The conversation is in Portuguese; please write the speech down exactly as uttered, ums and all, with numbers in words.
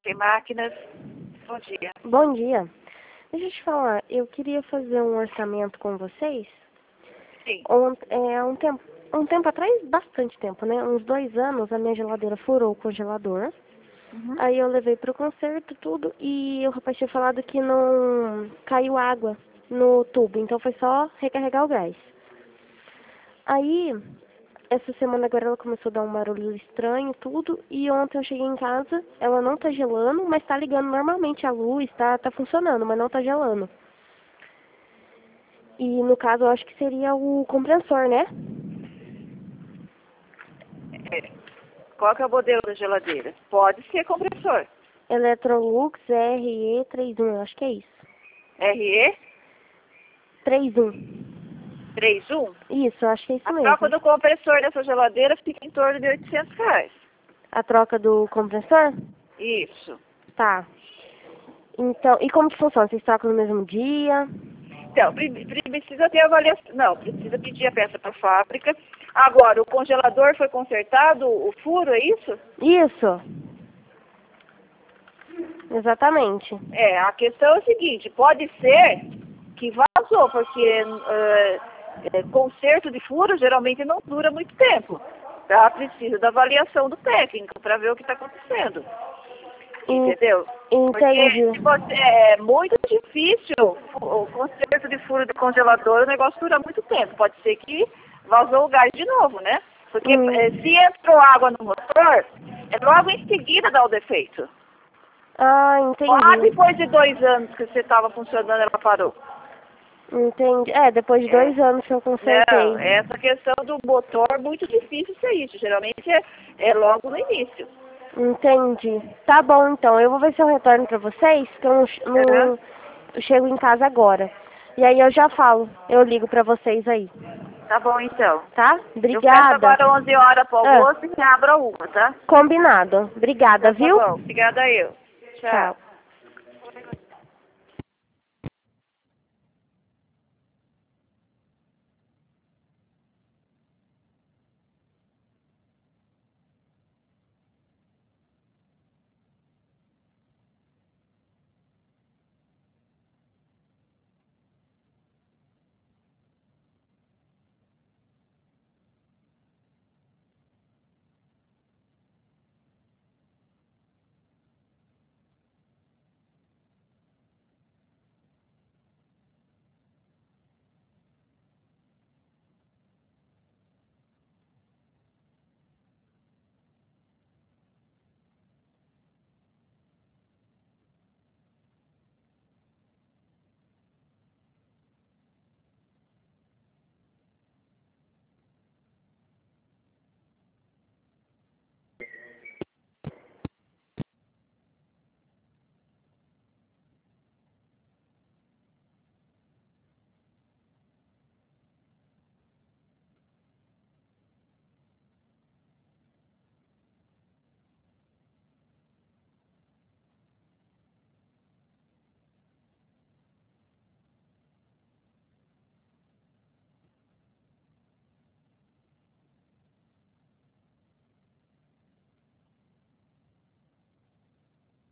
Tem máquinas. Bom dia. Bom dia. Deixa eu te falar, eu queria fazer um orçamento com vocês. Sim. Um, é, um, tempo, um tempo atrás, bastante tempo, né? Uns dois anos, a minha geladeira furou o congelador. Uhum. Aí eu levei pro conserto tudo e o rapaz tinha falado que não caiu água no tubo, então foi só recarregar o gás. Aí, essa semana agora ela começou a dar um barulho estranho, tudo, e ontem eu cheguei em casa, ela não tá gelando, mas tá ligando normalmente a luz, tá, tá funcionando, mas não tá gelando. E no caso eu acho que seria o compressor, né? É. Qual que é o modelo da geladeira? Pode ser compressor. Electrolux R E trinta e um, acho que é isso. R E trinta e um. trinta e um. Isso, acho que é isso A mesmo. troca do compressor dessa geladeira fica em torno de oitocentos reais. A troca do compressor? Isso. Tá. Então, e como que funciona? Vocês trocam no mesmo dia? Então, pre- pre- precisa ter avaliação. Não, precisa pedir a peça para a fábrica. Agora, o congelador foi consertado, o furo, é isso? Isso. Exatamente. É, a questão é o seguinte, pode ser que vazou, porque é, é, conserto de furo geralmente não dura muito tempo. Tá? Precisa da avaliação do técnico para ver o que está acontecendo. Entendeu? Entendi. Porque se você, é muito difícil o conserto de furo de congelador, o negócio dura muito tempo. Pode ser que vazou o gás de novo, né? Porque Hum. é, se entrou água no motor, é logo em seguida dá o defeito. Ah, Ah, entendi. depois de dois anos que você estava funcionando, ela parou. Entendi. É, depois de É. dois anos que eu consertei. Não, essa questão do motor é muito difícil ser isso. Geralmente é, é logo no início. Entendi. Tá bom, então. Eu vou ver se eu retorno pra vocês, que eu não, che- Aham. não eu chego em casa agora. E aí eu já falo. Eu ligo pra vocês aí. Tá bom, então. Tá? Eu fecho Obrigada. agora onze horas para o Ah. almoço e abro a uma, tá? Combinado. Obrigada, Então tá viu? bom. Obrigada eu. Tchau. Tchau.